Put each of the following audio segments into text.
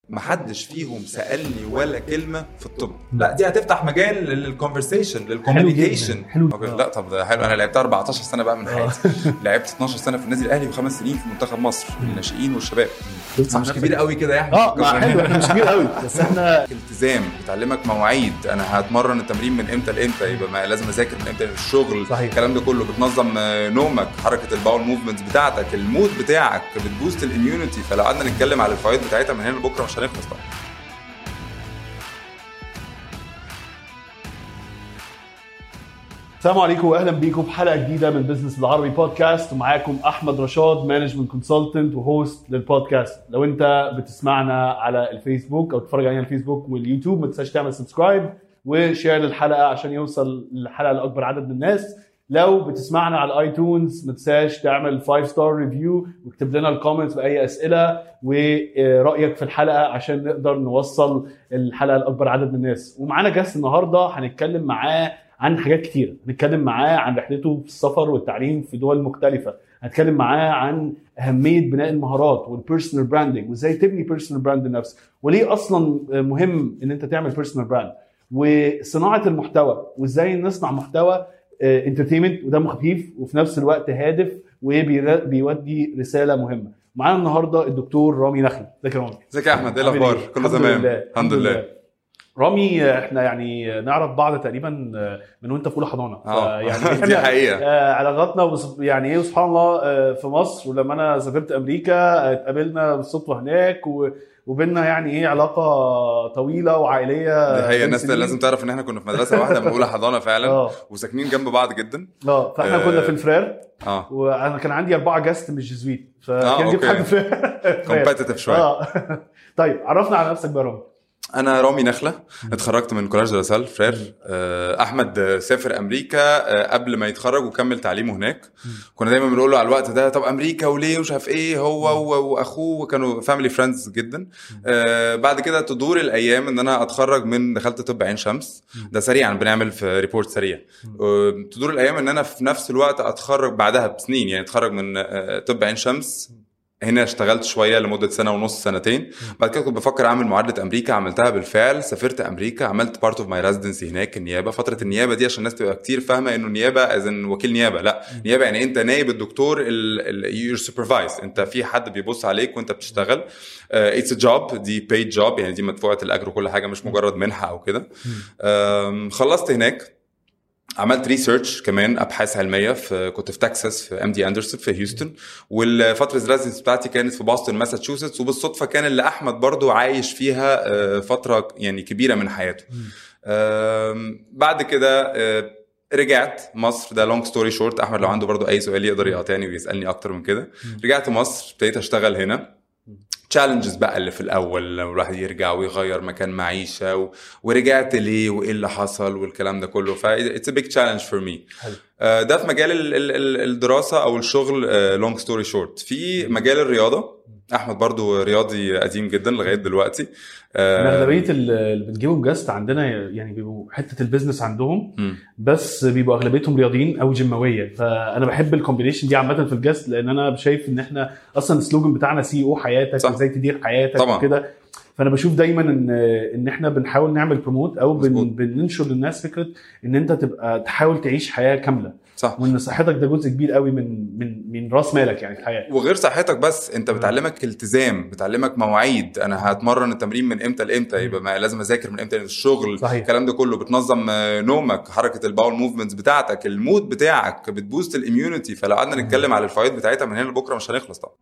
محدش فيهم سألني ولا كلمة في الطب. لا دي هتفتح مجال للكونفرسيشن للكوميونيكيشن. لا طب ده حلو. انا لعبت 14 سنة بقى من حياتي. لعبت 12 سنة في النادي الاهلي و5 سنين في منتخب مصر الناشئين والشباب. مش كبير قوي كده يا احمد. حلو احنا مش كبير قوي بس احنا التزام بتعلمك مواعيد. انا هتمرن التمرين من امتى لامتى، يبقى لازم اذاكر من امتى للشغل. الكلام ده كله بتنظم نومك، حركة الباول موفمنت بتاعتك، المود بتاعك، بتبوست الاميونيتي. فلو قعدنا نتكلم على الفوائد بتاعتها من هنا لبكره مش هنخلص طبعا. السلام عليكم واهلا بيكم في حلقه جديده من بزنس بالعربي بودكاست. ومعاكم احمد رشاد مانجمنت كونسلتنت وهوست للبودكاست. لو انت بتسمعنا على الفيسبوك او تتفرج علينا على الفيسبوك واليوتيوب ما تنساش تعمل سبسكرايب وشير للحلقه عشان يوصل الحلقه لاكبر عدد من الناس. لو بتسمعنا على الايتونز ما تنساش تعمل 5 ستار ريفيو واكتب لنا الكومنتس باي اسئله ورايك في الحلقه عشان نقدر نوصل الحلقه لاكبر عدد من الناس. ومعانا جاست النهارده هنتكلم معاه عن حاجات كتيره. هنتكلم معاه عن رحلته في السفر والتعليم في دول مختلفه. هنتكلم معاه عن اهميه بناء المهارات والبيرسونال براندنج وازاي تبني بيرسونال براند لنفسك، وليه اصلا مهم ان انت تعمل بيرسونال براند، وصناعه المحتوى وازاي نصنع محتوى انترتينمنت ودمه خفيف وفي نفس الوقت هادف وبيودي رساله مهمه. معانا النهارده الدكتور رامي نخلة. ازيك يا رامي؟ ازيك يا احمد؟ ايه الاخبار؟ كله تمام الحمد لله. رامي احنا يعني نعرف بعض تقريبا من وانت في اولى حضانه. يعني دي حقيقه علاقاتنا يعني ايه سبحان الله في مصر، ولما انا سافرت امريكا اتقابلنا بالصدفه هناك وبيننا يعني ايه علاقه طويله وعائليه. دي حقيقه. الناس لازم تعرف ان احنا كنا في مدرسه واحده من اولى حضانه فعلا وساكنين جنب بعض جدا. فاحنا كنا في الفرير. وانا كان عندي 4 جاست مش جزويت فكان جبت حد كومبيتيتيف شويه. طيب عرفنا على نفسك بقى رامي. انا رامي نخلة، اتخرجت من كولاج دلاسال فرير. احمد سافر امريكا قبل ما يتخرج وكمل تعليمه هناك. كنا دايما بنقول له على الوقت ده طب امريكا وليه ومش عارف ايه. هو واخوه كانوا فاميلي فريندز جدا. بعد كده تدور الايام ان انا اتخرج من دخلت طب عين شمس. ده سريعا بنعمل في ريبورت سريع. تدور الايام ان انا في نفس الوقت اتخرج بعدها بسنين، يعني اتخرج من طب عين شمس. هنا اشتغلت شوية لمدة 1.5 سنة سنتين. بعد كده كنت بفكر اعمل معادلة امريكا، عملتها بالفعل. سافرت امريكا، عملت part of my residency هناك النيابة. فترة النيابة دي عشان الناس تبقى كتير فاهمة انه النيابة اذن وكيل نيابة، لا نيابة يعني انت نائب الدكتور your supervise. انت في حد بيبص عليك وانت بتشتغل. it's a job، دي paid job، يعني دي مدفوعة الاجر وكل حاجة، مش مجرد منحة او كده. خلصت هناك، عملت ريسيرش كمان، ابحاث علميه كنت في تكساس في MD أندرسون في هيوستن. والفتره الريزيدنس بتاعتي كانت في بوسطن ماساتشوستس. وبالصدفه كان اللي احمد برضو عايش فيها فتره يعني كبيره من حياته. بعد كده رجعت مصر. ده لونج ستوري شورت. احمد لو عنده برضو اي سؤال يقدر يقاطعني ويسالني اكتر من كده. رجعت مصر، ابتديت اشتغل هنا. تشالنجز بقى اللي في الاول لما الواحد يرجع ويغير مكان معيشه ورجعت ليه وايه اللي حصل والكلام ده كله. it's a big challenge for me. ده في مجال الدراسه او الشغل. long story short في مجال الرياضه. احمد برضو رياضي قديم جدا لغايه دلوقتي. اغلبيه اللي بنجيبهم جاست عندنا يعني بيبقوا حته البيزنس عندهم بس بيبقوا اغلبيتهم رياضيين او جيماويه. فانا بحب الكومبينيشن دي عامه في الجاست، لان انا شايف ان احنا اصلا السلوجن بتاعنا CEO حياتك، ازاي تدير حياتك وكده. فانا بشوف دايما ان احنا بنحاول نعمل بروموت او بننشر للناس فكره ان انت تبقى تحاول تعيش حياه كامله. صح. وان صحتك ده جزء كبير قوي من راس مالك يعني في الحياه. وغير صحتك بس، انت بتعلمك التزام، بتعلمك مواعيد. انا هتمرن التمرين من امتى لامتى، يبقى لازم اذاكر من امتى للشغل. الكلام ده كله بتنظم نومك، حركه الباول موفمنتس بتاعتك، المود بتاعك، بتبوست الاميونيتي. فلو قعدنا نتكلم على الفوائد بتاعتها من هنا لبكره مش هنخلص طبعا.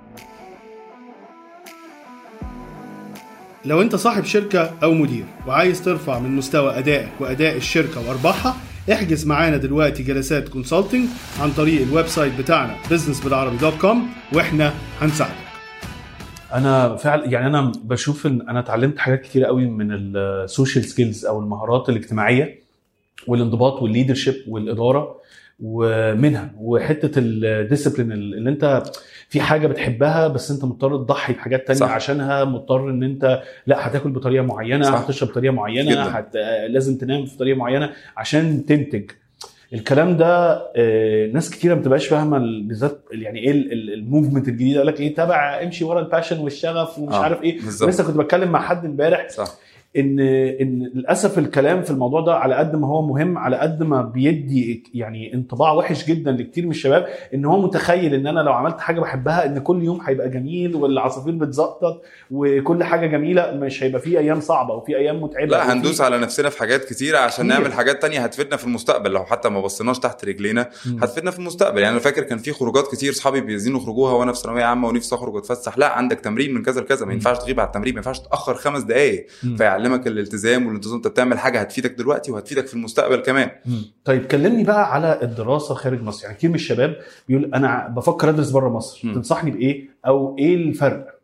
لو انت صاحب شركة او مدير وعايز ترفع من مستوى ادائك واداء الشركة وارباحها، احجز معانا دلوقتي جلسات كونسلتنج عن طريق الويب سايت بتاعنا businessbilarabi.com واحنا هنساعدك. انا فعلا يعني انا بشوف ان انا اتعلمت حاجات كتيرة قوي من السوشيال سكيلز او المهارات الاجتماعية والانضباط والليدرشيب والادارة ومنها وحته الديسيبلين اللي انت في حاجه بتحبها بس انت مضطر تضحي بحاجات تانية عشانها. مضطر ان انت لا هتاكل بطريقه معينه، هتشرب بطريقه معينه، لازم تنام بطريقه معينه عشان تنتج. الكلام ده ناس كتيره ما بتبقاش فاهمه بالذات يعني ايه الموفمنت الجديد. قال لك ايه تبع امشي ورا الباشن والشغف ومش عارف ايه. لسه كنت بتكلم مع حد امبارح ان للاسف الكلام في الموضوع ده على قد ما هو مهم على قد ما بيدي يعني انطباع وحش جدا لكتير من الشباب، ان هو متخيل ان انا لو عملت حاجه بحبها ان كل يوم هيبقى جميل والعصافير بتزقطط وكل حاجه جميله، مش هيبقى فيه ايام صعبه وفي ايام متعبه. لا هندوس على نفسنا في حاجات كتيره عشان نعمل حاجات تانية هتفيدنا في المستقبل، لو حتى ما بصيناش تحت رجلينا هتفيدنا في المستقبل. يعني انا فاكر كان في خروجات كتير اصحابي بيزينوا يخرجوها وانا في ثانويه عامه ونفسي اخرج واتفسح، لا عندك تمرين من كذا لكذا، ما ينفعش تغيب على التمرين، ما ينفعش تاخر 5 دقائق، فيعلمك الالتزام والانتظام. انت بتعمل حاجه هتفيدك دلوقتي وهتفيدك في المستقبل كمان. طيب كلمني بقى على الدراسه خارج مصر. يعني كتير من الشباب بيقول انا بفكر ادرس بره مصر، تنصحني بايه او ايه الفرق؟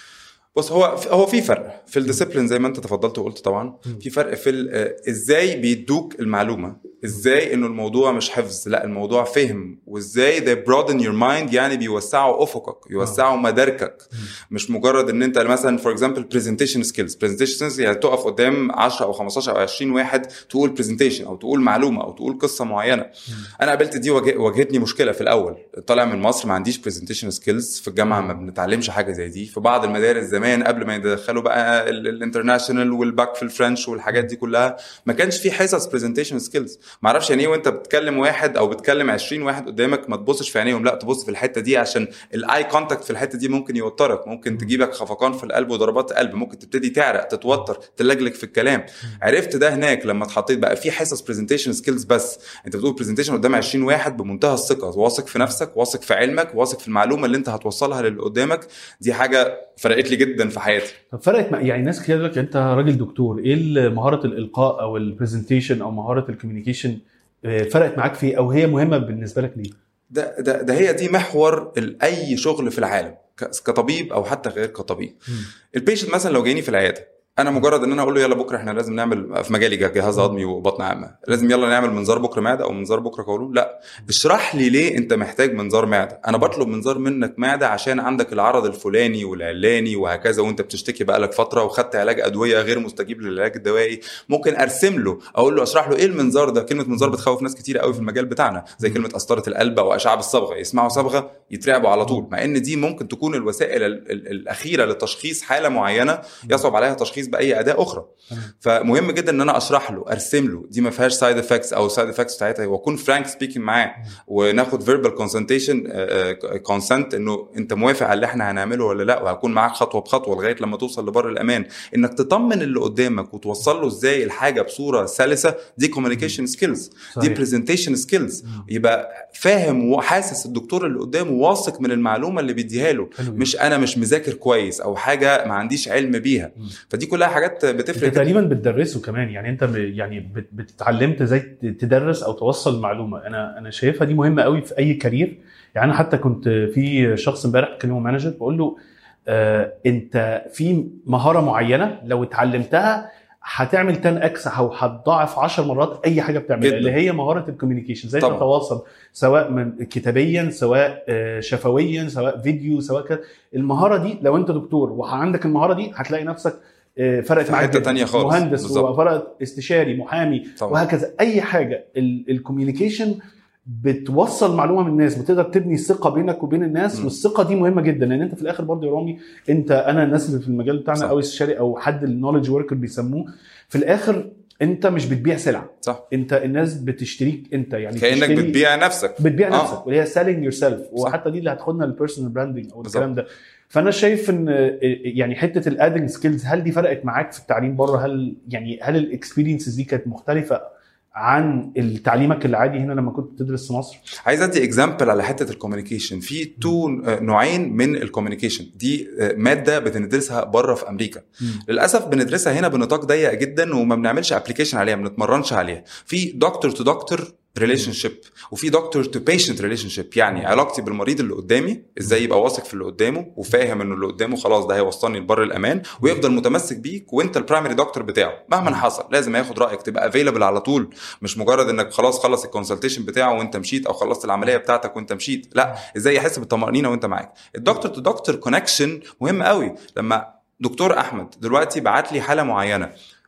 بص هو في فرق في الديسيبلين زي ما انت تفضلت وقلت. طبعا في فرق في ازاي بيدوك المعلومه، ازاي انه الموضوع مش حفظ، لا الموضوع فهم، وازاي they broaden your mind، يعني بيوسعوا افقك يوسعوا مداركك. مش مجرد ان انت مثلا for example presentation skills يعني تقف قدام 10 او 15 او 20 واحد تقول presentation او تقول معلومه او تقول قصه معينه. انا قابلت دي واجهتني مشكله في الاول. طالع من مصر ما عنديش presentation skills، في الجامعه ما بنتعلمش حاجه زي دي، في بعض المدارس زمان قبل ما يدخلوا بقى الانترناشونال والباك في الفرنش والحاجات دي كلها ما كانش في حصص برزنتيشن سكيلز. ما اعرفش يعني ايه وانت بتكلم واحد او بتكلم 20 واحد قدامك ما تبصش في عينيهم، لا تبص في الحته دي عشان الاي كونتاكت في الحته دي ممكن يوترك، ممكن تجيبك خفقان في القلب وضربات قلب، ممكن تبتدي تعرق تتوتر تلجلج في الكلام. عرفت ده هناك لما اتحطيت بقى في حصص برزنتيشن سكيلز، بس انت بتقول برزنتيشن قدام 20 واحد بمنتهى الثقه، واثق في نفسك، واثق في علمك، واثق في المعلومه اللي انت هتوصلها للي قدامك. دي حاجه فرقت لي جدا في حياتي. طب فرقت يعني ناس كتير يقول لك انت راجل دكتور، ايه مهاره الالقاء او البرزنتيشن او مهاره الكوميونيكيشن فرقت معاك في او هي مهمه بالنسبه لك ليه؟ ده هي دي محور اي شغل في العالم كطبيب او حتى غير كطبيب. البيشنت مثلا لو جايني في العياده، انا مجرد ان انا اقول له يلا بكره احنا لازم نعمل في مجالي جهاز هضمي وبطن عامه، لازم يلا نعمل منظار بكره معده او منظار بكره قولون، لا اشرح لي ليه انت محتاج منظار معده. انا بطلب منظار منك معده عشان عندك العرض الفلاني والعلاني وهكذا، وانت بتشتكي بقالك فتره وخدت علاج ادويه غير مستجيب للعلاج الدوائي. ممكن ارسم له، اقول له اشرح له ايه المنظار ده. كلمه منظار بتخوف ناس كتير قوي في المجال بتاعنا، زي كلمه قسطره القلب او اشعه الصبغه، يسمعوا صبغه يترعبوا على طول، مع ان دي ممكن تكون الوسائل الاخيره لتشخيص حاله معينه يصعب عليها تشخيص باي اداه اخرى. فمهم جدا ان انا اشرح له، ارسم له، دي ما فيهاش سايد افكتس او سايد افكتس بتاعتها، واكون فرانك سبيكينج معاه، وناخد فيربال كونسنت انه انت موافق على اللي احنا هنعمله ولا لا، وهكون معاك خطوه بخطوه لغايه لما توصل لبر الامان. انك تطمن اللي قدامك وتوصل له ازاي الحاجه بصوره سلسه، دي كوميونيكيشن سكيلز، دي برزنتيشن سكيلز. يبقى فاهم وحاسس الدكتور اللي قدامه واثق من المعلومه اللي بيديها له، مش انا مش مذاكر كويس او حاجه ما عنديش علم بيها. فدي كلها حاجات بتفرق. تقريبا بتدرسه كمان، يعني انت يعني بتتعلمت ازاي تدرس او توصل المعلومه. انا شايفها دي مهمه قوي في اي كارير. يعني انا حتى كنت في شخص امبارح بكلمه مانجر، بقول له انت في مهاره معينه لو اتعلمتها هتعمل 10x او هتضاعف 10 مرات اي حاجه بتعملها، اللي هي مهاره الكوميونيكيشن، ازاي تتواصل سواء من كتابيا سواء شفويا سواء فيديو سواء كده. المهاره دي لو انت دكتور وعندك المهاره دي هتلاقي نفسك فرقت معاك حته ثانيه خالص، مهندس وفرقت استشاري محامي طبعا. وهكذا اي حاجه. الكوميونيكيشن بتوصل معلومه من الناس، بتقدر تبني ثقه بينك وبين الناس. والثقه دي مهمه جدا، لان انت في الاخر برضه يا رامي انا الناس اللي في المجال بتاعنا صح. او استشاري او حد النوليدج وركر بيسموه، في الاخر انت مش بتبيع سلعه صح. انت الناس بتشتريك انت، يعني كانك بتبيع نفسك نفسك واللي هي سيلينج يور سيلف. وحتى دي اللي هتاخدنا للبيرسونال براندنج او الكلام ده. فانا شايف ان يعني حته الادنج سكيلز، هل دي فرقت معاك في التعليم بره؟ هل الاكسبيرينسز دي كانت مختلفه عن تعليمك العادي هنا لما كنت بتدرس في مصر؟ عايز ادي اكزامبل على حته الكوميونيكيشن. في تو نوعين من الكوميونيكيشن، دي ماده بندرسها بره في امريكا. للاسف بندرسها هنا بنطاق ضيق جدا وما بنعملش ابلكيشن عليها، ما بنتمرنش عليها. في دكتور تو دكتور ريليشن شيب، وفي دكتور تو بيشنت ريليشن شيب، يعني علاقتي بالمريض اللي قدامي ازاي يبقى واثق في اللي قدامه وفاهم انه اللي قدامه خلاص ده هيوصلني لبر الامان، ويفضل متمسك بيك وانت البرايمري دكتور بتاعه مهما حصل. لازم ياخد رايك، تبقى افيلبل على طول، مش مجرد انك خلاص خلص الكونسلتيشن بتاعه وانت مشيت او خلصت العمليه بتاعتك وانت مشيت، لا ازاي يحس بالطمانينه وانت معاك. الدكتور تو دكتور كونكشن مهم قوي. لما دكتور احمد دلوقتي بعت لي حاله معينه،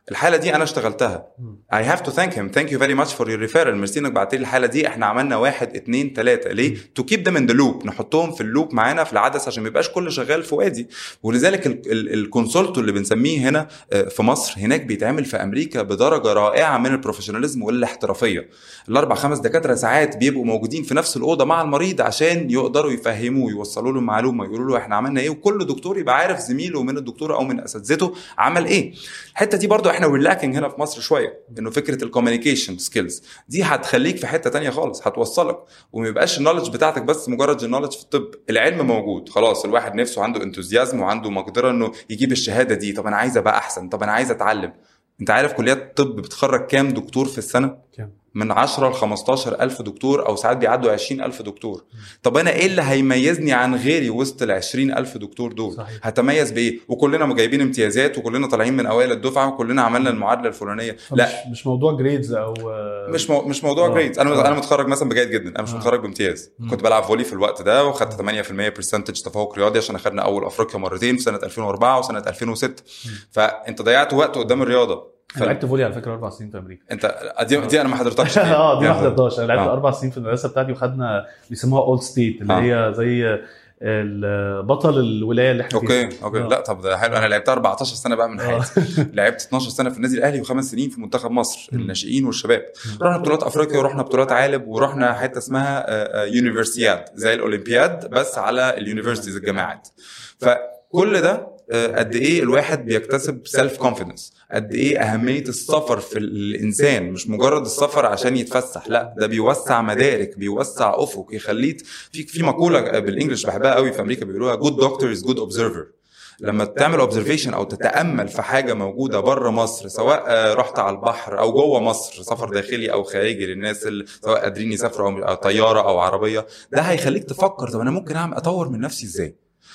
الحاله دي انا اشتغلتها. I have to thank him, thank you very much for your referral, ميرسي انك بعت لي الحاله دي. احنا عملنا 1 2 3 ليه؟ to keep them in the loop, نحطهم في اللوب معانا في العدسه عشان ما يبقاش كل شغال في وادي. ولذلك الكونسلتو اللي بنسميه هنا في مصر هناك بيتعمل في امريكا بدرجه رائعه من البروفيشناليزم والاحترافيه. الاربع 5 دكاتره ساعات بيبقوا موجودين في نفس الاوضه مع المريض عشان يقدروا يفهموه، يوصلوا له معلومه، يقولوا له احنا عملنا ايه، وكل دكتور يبقى عارف زميله من الدكتور او من اساتذته عمل ايه. الحته دي برضو احنا ولاكينج هنا في مصر شويه، انه فكره الكوميونيكيشن سكيلز دي هتخليك في حته تانية خالص، هتوصلك وما يبقاش النولج بتاعتك بس مجرد النولج في الطب. العلم موجود خلاص، الواحد نفسه عنده انتوزيازم وعنده مقدره انه يجيب الشهاده دي. طب انا عايز ابقى احسن، طب انا عايز اتعلم. انت عارف كليات الطب بتخرج كام دكتور في السنه؟ من 10 ل 15 ألف دكتور، أو ساعات بيعدوا 20 ألف دكتور. طب أنا إيه اللي هيميزني عن غيري وسط ال 20 ألف دكتور دول؟ صحيح. هتميز بإيه؟ وكلنا جايبين امتيازات، وكلنا طالعين من أوائل الدفعة، وكلنا عملنا المعادلة الفلانية. لا مش موضوع جريدز أو مش موضوع جريدز. أنا متخرج مثلا بجيد جدا، أنا مش متخرج بامتياز. كنت بلعب فولي في الوقت ده، وخدت 8% برسنتج تفوق رياضي عشان أخدنا أول أفريقيا مرتين في سنة 2004 وسنة 2006. فأنت ضيعت وقت قدام الرياضة. لعبت فولي على فكره 4 سنين في امريكا. انت دي انا ما حضرتكش دي ما حضرتهاش. انا لعبت 4 سنين في المدرسه بتاعتي، وخدنا بيسموها اول ستيت اللي هي زي البطل الولايه اللي احنا فيها. اوكي لا طب ده حلو. انا لعبت 14 سنه بقى من حياتي. لعبت 12 سنه في النادي الاهلي، و5 سنين في منتخب مصر الناشئين والشباب. رحنا بطولات افريقيا، ورحنا بطولات عالم، ورحنا حته اسمها يونيفرسيات زي الاولمبياد بس على اليونيفرسيتيز الجامعات. فكل ده قد ايه الواحد بيكتسب سيلف كونفيدنس، قد ايه اهميه السفر في الانسان. مش مجرد السفر عشان يتفسح، لا ده بيوسع مدارك، بيوسع افق، يخليك في مقوله بالانجلش بحبها قوي في امريكا بيقولوها good doctor is good observer. لما تعمل observation او تتامل في حاجه موجوده بره مصر، سواء رحت على البحر او جوه مصر، سفر داخلي او خارجي للناس اللي سواء قادرين يسافروا او طياره او عربيه، ده هيخليك تفكر طب انا ممكن اطور من نفسي ازاي،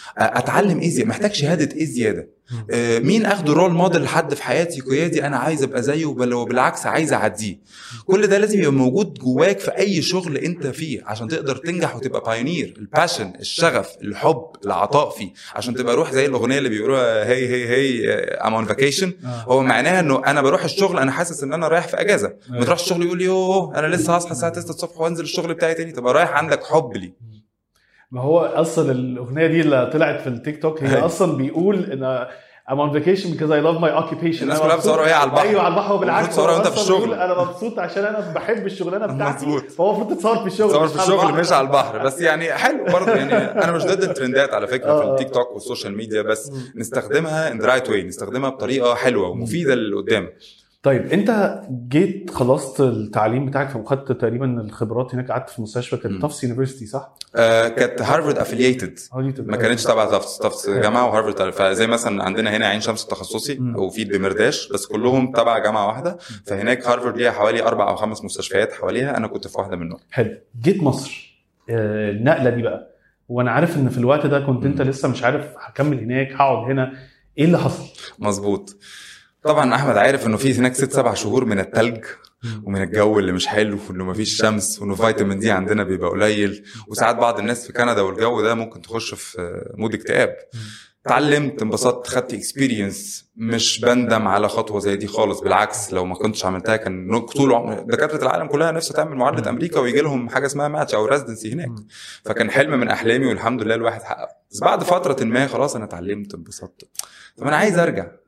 اتعلم ايه زياده، محتاج شهاده ايه زياده، مين اخده رول موديل لحد في حياتي قيادي انا عايز ابقى زيه، وبالعكس عايز اعديه. كل ده لازم يبقى موجود جواك في اي شغل انت فيه عشان تقدر تنجح وتبقى بايونير. الباشن، الشغف، الحب، العطاء فيه، عشان تبقى روح زي الاغنيه اللي بيقولوها هي هي هي ام اون فاكيشن. هو معناها انه انا بروح الشغل انا حاسس ان انا رايح في اجازه. ما تروحش الشغل يقول يوه انا لسه هصحى الساعه 9 الصبح وانزل الشغل بتاعي تاني. تبقى رايح عندك حب ليه. ما هو اصلا الاغنيه دي اللي طلعت في التيك توك هي اصلا بيقول ان I'm on vacation because I love my occupation. الناس كلها بتصوروا على البحر. ايوه على البحر، وبالعكس بتصوروا وانت في الشغل. انا مبسوط عشان انا بحب الشغلانه بتاعتي، فهو المفروض تتصور في الشغل. تصور في الشغل مش على البحر. بس يعني حلو برضه. يعني انا مش ضد الترندات على فكره في التيك توك والسوشيال ميديا، بس نستخدمها in the right way، نستخدمها بطريقه حلوه ومفيده للي قدامك. طيب انت جيت خلصت التعليم بتاعك فخدت تقريبا الخبرات هناك، قعدت في مستشفى كانت تافس يونيفرسيتي صح؟ كانت هارفارد افيلييتد، ما كانتش تبع تافس جامعه وهارفارد. فزي مثلا عندنا هنا عين شمس التخصصي وفي الدمرداش، بس كلهم تبع جامعه واحده. فهناك هارفارد ليها حوالي 4 أو 5 مستشفيات حواليها، انا كنت في واحده منهم. حلو. جيت مصر النقله دي بقى، وانا عارف ان في الوقت ده كنت انت لسه مش عارف هكمل هناك هقعد هنا، ايه اللي حصل؟ مظبوط. طبعا احمد عارف انه في هناك 6-7 شهور من التلج ومن الجو اللي مش حلو، وانه مفيش شمس، وانه فيتامين دي عندنا بيبقى قليل، وساعات بعض الناس في كندا والجو ده ممكن تخش في مود اكتئاب. اتعلمت، انبسطت، خدت اكسبيرينس، مش بندم على خطوه زي دي خالص. بالعكس لو ما كنتش عملتها كان طول دكاتره العالم كلها نفسها تعمل معادله امريكا ويجي لهم حاجه اسمها ماتش او ريزيدنسي هناك. فكان حلم من احلامي والحمد لله الواحد حققه. بس بعد فتره ما خلاص انا اتعلمت، انبسطت. طب انا عايز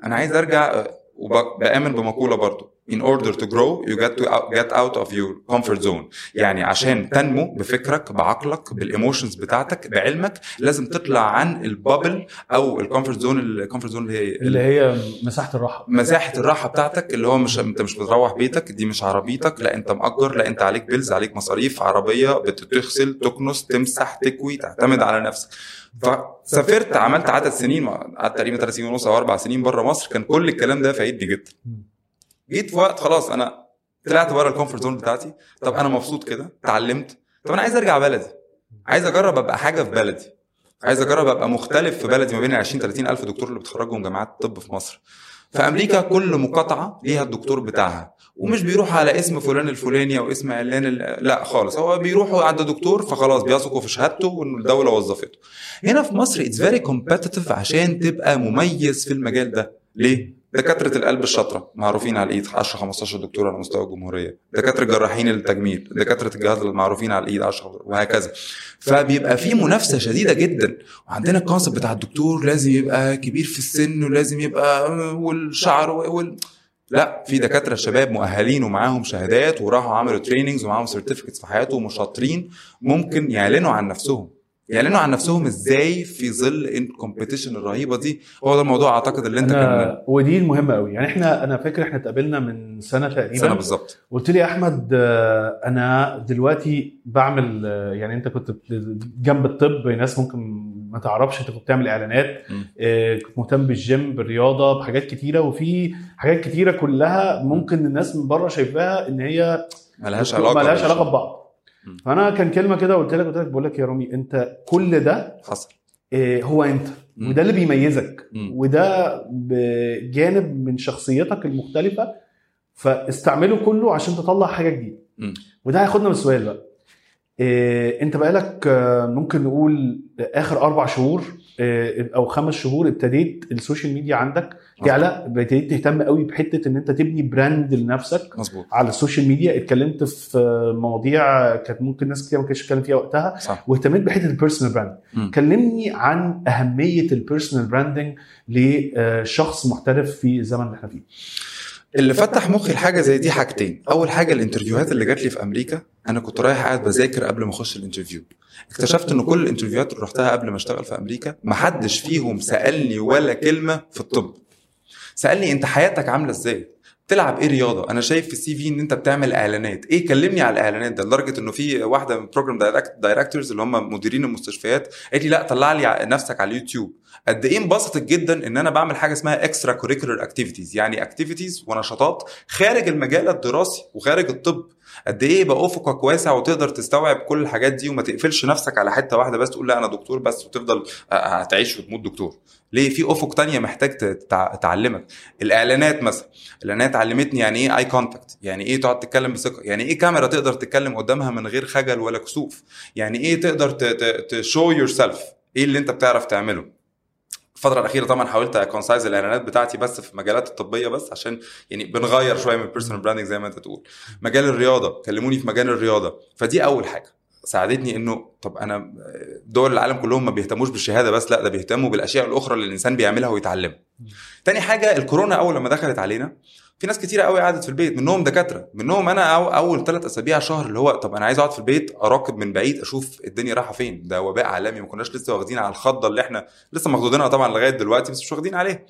ارجع وبآمن بمقولة برضو in order to grow you get out of your comfort zone. يعني عشان تنمو بفكرك، بعقلك، بالإيموشنز بتاعتك، بعلمك، لازم تطلع عن البابل أو الكومفورت زون. الكومفورت زون اللي هي مساحة الراحة بتاعتك، اللي هو انت مش بتروح بيتك، دي مش عربيتك، لا انت مأجر، لا انت عليك بيلز، عليك مصاريف، عربية بتغسل، تكنس، تمسح، تكوي، تعتمد على نفسك. فسافرت، عملت عدد سنين، قعدت تقريبا 3 سنين ونص او 4 سنين بره مصر. كان كل الكلام ده فايدني جدا. جيت في وقت خلاص انا طلعت بره الكومفورت زون بتاعتي. طب انا مبسوط كده، اتعلمت، طب انا عايز ارجع بلدي، عايز اجرب ابقى حاجه في بلدي، عايز اجرب ابقى مختلف في بلدي. ما بين 20-30 الف دكتور اللي بتخرجهم جامعات الطب في مصر. في امريكا كل مقاطعه ليها الدكتور بتاعها، ومش بيروحوا على اسم فلان الفلاني او اسم علان لا خالص، هو بيروحوا عند دكتور فخلاص بيثقوا في شهادته وان الدوله وظفته. هنا في مصر it's very competitive عشان تبقى مميز في المجال ده. ليه؟ دكاتره القلب الشاطره معروفين على الايد 10 15 دكتور على مستوى الجمهوريه، دكاتره جراحين التجميل، دكاتره الجهاز المعروفين على الايد 10 وهكذا. فبيبقى في منافسه شديده جدا. وعندنا الكونسبت بتاع الدكتور لازم يبقى كبير في السن ولازم يبقى والشعر لا، في دكاتره شباب مؤهلين ومعاهم شهادات وراحوا عملوا تريننجز ومعاهم سيرتيفيكتس في حياتهم وشاطرين، ممكن يعلنوا عن نفسهم ازاي في ظل الكومبيتيشن الرهيبه دي. هو ده الموضوع اعتقد اللي انت ودي المهمه قوي. يعني انا فاكر احنا اتقابلنا من سنه تقريبا، سنه بالظبط. قلت لي يا احمد انا دلوقتي بعمل يعني انت كنت جنب الطب، ناس ممكن ما تعرفش انت كنت بتعمل اعلانات، كنت مهتم بالجيم بالرياضه بحاجات كتيره، وفي حاجات كتيره كلها ممكن الناس من بره شايفاها ان هي ملهاش علاقه ببعض. فانا كان كلمه كده قلت لك بقول لك يا رامي انت كل ده حصل هو انت، وده اللي بيميزك، وده بجانب من شخصيتك المختلفه، فاستعمله كله عشان تطلع حاجه جديده. وده هياخدنا للسؤال بقى. انت بقالك ممكن نقول اخر 4 شهور او 5 شهور ابتديت السوشيال ميديا عندك تعلى، ابتديت تهتم قوي بحته ان انت تبني براند لنفسك. مظبوط. على السوشيال ميديا اتكلمت في مواضيع كانت ممكن ناس كتير ما كانتش تتكلم فيها وقتها، واهتميت بحته البيرسونال براند. كلمني عن اهميه البيرسونال براندنج لشخص محترف في الزمن اللي احنا فيه. اللي فتح مخي الحاجه زي دي حاجتين. اول حاجه الانترفيوهات اللي جات لي في امريكا، انا كنت رايح قاعد بذاكر قبل ما اخش الانترفيو، اكتشفت ان كل الانترفيوهات اللي رحتها قبل ما اشتغل في امريكا ما حدش فيهم سالني ولا كلمه في الطب. سالني انت حياتك عامله ازاي، تلعب ايه رياضه، انا شايف في السي في ان انت بتعمل اعلانات ايه، كلمني على الاعلانات ده. لدرجه انه في واحده من بروجرام دايركتورز اللي هم مديرين المستشفيات قالت لي لا طلع لي نفسك على اليوتيوب. قد ايه انبسطت جدا ان انا بعمل حاجه اسمها اكسترا كوريكولر اكتيفيتيز، يعني اكتيفيتيز ونشاطات خارج المجال الدراسي وخارج الطب. قد ايه يبقى افقك واسع وتقدر تستوعب كل الحاجات دي وما تقفلش نفسك على حته واحده بس تقول لا انا دكتور بس وتفضل هتعيش وتموت دكتور. ليه؟ في افق تانية محتاج تعلمك. الاعلانات مثلا، الاعلانات علمتني يعني ايه اي كونتاكت، يعني ايه تقعد تتكلم بثقه، يعني ايه كاميرا تقدر تتكلم قدامها من غير خجل ولا كسوف، يعني ايه تقدر تشو يور سيلف، ايه اللي انت بتعرف تعمله. الفترة الأخيرة طبعا حاولت أكونسايز الإعلانات بتاعتي بس في مجالات الطبية بس، عشان يعني بنغير شوية من البيرسونال براندنج زي ما أنت تقول. مجال الرياضة، كلموني في مجال الرياضة. فدي أول حاجة ساعدتني إنه طب أنا دول العالم كلهم ما بيهتموش بالشهادة بس، لا ده بيهتموا بالأشياء الأخرى اللي الإنسان بيعملها ويتعلمها. تاني حاجة الكورونا أول لما دخلت علينا في ناس كتيرة قوي قعدت في البيت، منهم دكاترة، منهم أنا أول 3 أسابيع شهر اللي هو طب أنا عايز أقعد في البيت أراقب من بعيد أشوف الدنيا رايحة فين. ده وباء عالمي ما كناش لسه واخدين على الخضة اللي إحنا لسه مخضوضينها طبعا لغاية دلوقتي بس مش واخدين عليه.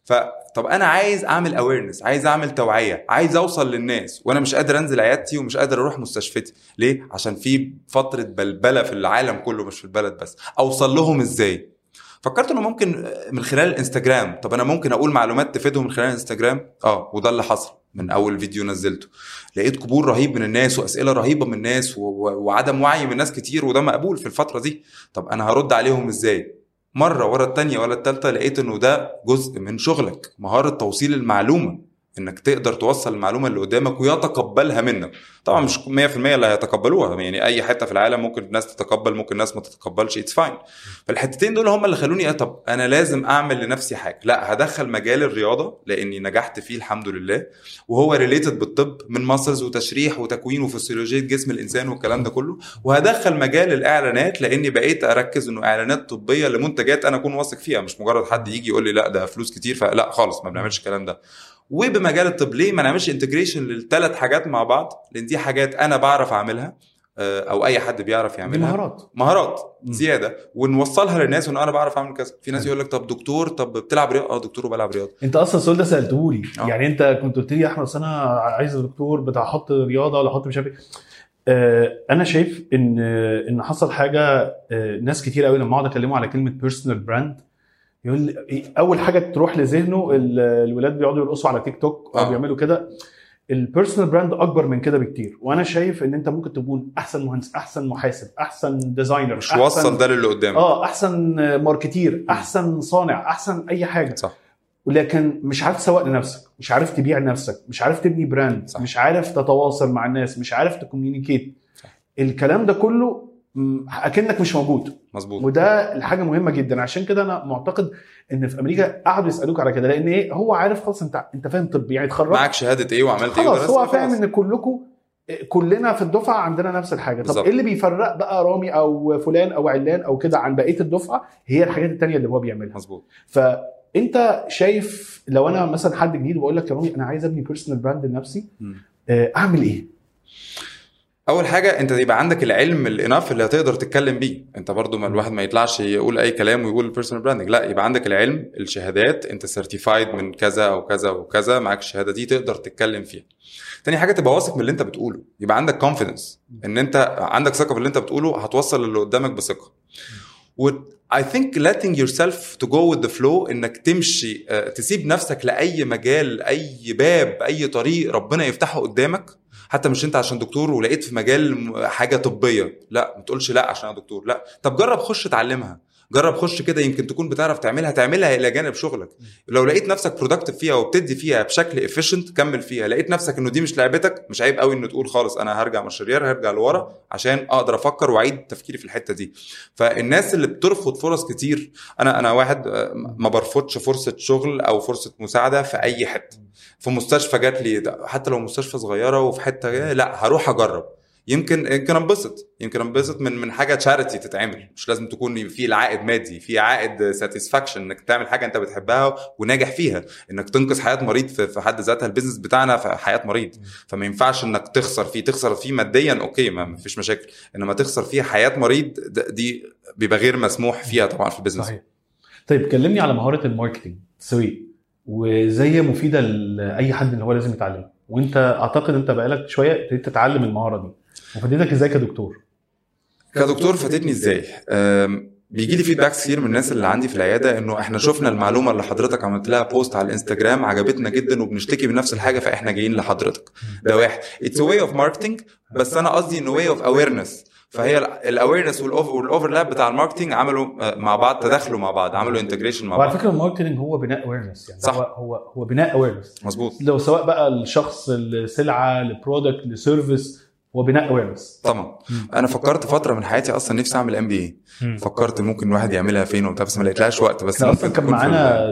فطب أنا عايز أعمل أويرنس، عايز أعمل توعية، عايز أوصل للناس وأنا مش قادر أنزل عيادتي ومش قادر أروح مستشفتي. ليه؟ عشان في فترة بلبلة في العالم كله مش في البلد بس. أوصل لهم إزاي؟ فكرت انه ممكن من خلال الانستجرام. طب انا ممكن اقول معلومات تفيدهم من خلال الانستجرام. وده اللي حصل. من اول فيديو نزلته لقيت قبول رهيب من الناس واسئله رهيبه من الناس وعدم وعي من ناس كتير، وده مقبول في الفتره دي. طب انا هرد عليهم ازاي؟ مره ورا التانية ولا التالتة لقيت انه ده جزء من شغلك، مهاره توصيل المعلومه، انك تقدر توصل المعلومه اللي قدامك ويتقبلها منك. طبعا مش 100% اللي هيتقبلوها، يعني اي حته في العالم ممكن الناس تتقبل ممكن الناس ما تتقبلش، اتس فاين. فالحتتين دول هم اللي خلوني طب انا لازم اعمل لنفسي حاجه. لا هدخل مجال الرياضه لاني نجحت فيه الحمد لله، وهو ريليتد بالطب من ماسلز وتشريح وتكوين وفسيولوجيه جسم الانسان والكلام ده كله. وهدخل مجال الاعلانات لاني بقيت اركز انه اعلانات طبيه لمنتجات انا اكون واثق فيها، مش مجرد حد يجي يقول لي لا ده فلوس كتير فلا خالص ما بنعملش الكلام ده. وبمجال الطب ليه ما نعملش انتجريشن لل3 حاجات مع بعض، لان دي حاجات انا بعرف اعملها او اي حد بيعرف يعملها، مهارات زياده، ونوصلها للناس انه انا بعرف اعمل كذا. في ناس يقول لك طب دكتور طب بتلعب رياضه؟ دكتور وبلعب رياضه. انت اصلا السؤال ده سالته لي يعني انت كنت قلت لي يا احمد انا عايز دكتور بتاع احط رياضه ولا احط مش عارف انا شايف ان حصل حاجه. ناس كتير قوي لما اقعد اكلمه على كلمه بيرسونال براند يقول لي اول حاجه تروح لذهنه الولاد بيقعدوا يرقصوا على تيك توك او بيعملوا كده. البيرسونال براند اكبر من كده بكتير، وانا شايف ان انت ممكن تكون احسن مهندس، احسن محاسب، احسن ديزاينر، مش وصل ده للي قدامك، احسن ماركتير، احسن صانع، احسن اي حاجه صح. ولكن مش عارف تسوق لنفسك، مش عارف تبيع نفسك، مش عارف تبني براند صح. مش عارف تتواصل مع الناس، مش عارف تكوميونيكيت. الكلام ده كله اكنك مش موجود. مظبوط. وده الحاجه مهمه جدا. عشان كده انا معتقد ان في امريكا قعدوا يسالوك على كده، لان ايه، هو عارف خلاص انت فاهم طب، يعني اتخرجت معاك شهاده ايه وعملت ايه خلاص، هو فاهم ان كلنا في الدفعه عندنا نفس الحاجه. بالزبط. طب ايه اللي بيفرق بقى رامي او فلان او علان او كده عن بقيه الدفعه؟ هي الحاجات التانية اللي هو بيعملها. مظبوط. فانت شايف لو انا مثلا حد جديد وبقول لك يا رامي انا عايز ابني بيرسونال براند لنفسي، اعمل ايه؟ اول حاجه انت يبقى عندك العلم الاناف اللي هتقدر تتكلم بيه. انت برضو ما الواحد ما يطلعش يقول اي كلام ويقول البيرسونال براندنج، لا، يبقى عندك العلم، الشهادات، انت سيرتيفايد من كذا او كذا وكذا، معاك الشهاده دي تقدر تتكلم فيها. تاني حاجه تبقى واثق من اللي انت بتقوله، يبقى عندك كونفيدنس ان انت عندك ثقه في اللي انت بتقوله، هتوصل اللي قدامك بثقه. I think letting yourself to go with the flow، انك تمشي تسيب نفسك لاي مجال، اي باب، اي طريق ربنا يفتحه قدامك. حتى مش انت عشان دكتور ولقيت في مجال حاجه طبيه، لا ما تقولش لا عشان انا دكتور، لا، طب جرب خش اتعلمها، جرب خش كده، يمكن تكون بتعرف تعملها الى جانب شغلك. لو لقيت نفسك برودكتيف فيها وبتدي فيها بشكل افيشنت، كمل فيها. لقيت نفسك انه دي مش لعبتك، مش عيب قوي انه تقول خالص انا هرجع من الشرير، هرجع لورا عشان اقدر افكر واعيد تفكيري في الحته دي. فالناس اللي بترفض فرص كتير، انا واحد ما برفضش فرصه شغل او فرصه مساعده في اي حته. في مستشفى جات لي، حتى لو مستشفى صغيره وفي حته، لا هروح اجرب، يمكن انبسط من حاجه تشاريتي تتعمل. مش لازم تكون في العائد مادي، في عائد ساتيسفاكشن انك تعمل حاجه انت بتحبها وناجح فيها، انك تنقذ حياه مريض في حد ذاتها. البيزنس بتاعنا في حياه مريض، فما ينفعش انك تخسر فيه ماديا، اوكي ما فيش مشاكل، انما تخسر فيه حياه مريض دي بيبقى غير مسموح فيها طبعا في البيزنس. صحيح. طيب كلمني على مهاره الماركتنج التسويق، وزي مفيده لاي حد اللي هو لازم يتعلمها. وانت اعتقد انت بقالك شويه ابتديت تتعلم المهاره دي، وفادتك ازاي كدكتور؟ فادتني ازاي؟ بيجي لي فيدباك كتير من الناس اللي عندي في العياده، انه احنا شفنا المعلومه اللي حضرتك عملت لها بوست على الانستجرام عجبتنا جدا وبنشتكي من نفس الحاجه، فاحنا جايين لحضرتك. ده واحد، اتس واي اوف ماركتنج، بس انا قصدي انه واي اوف اويرنس. فهي الاويرنس والاوفرلاب بتاع الماركتنج عملوا مع بعض، تدخلوا مع بعض، عملوا انتجريشن مع بعض. وعلى فكره الماركتنج هو بناء اويرنس، يعني صح. هو بناء اويرنس. مظبوط. لو سواء بقى الشخص، السلعه، البرودكت، السيرفيس، هو بناء اويرنس. طبعا. انا فكرت فتره من حياتي اصلا نفسي اعمل MBA. فكرت ممكن واحد يعملها فين وبتاع، بس ما لقيتلهاش وقت. بس كان معانا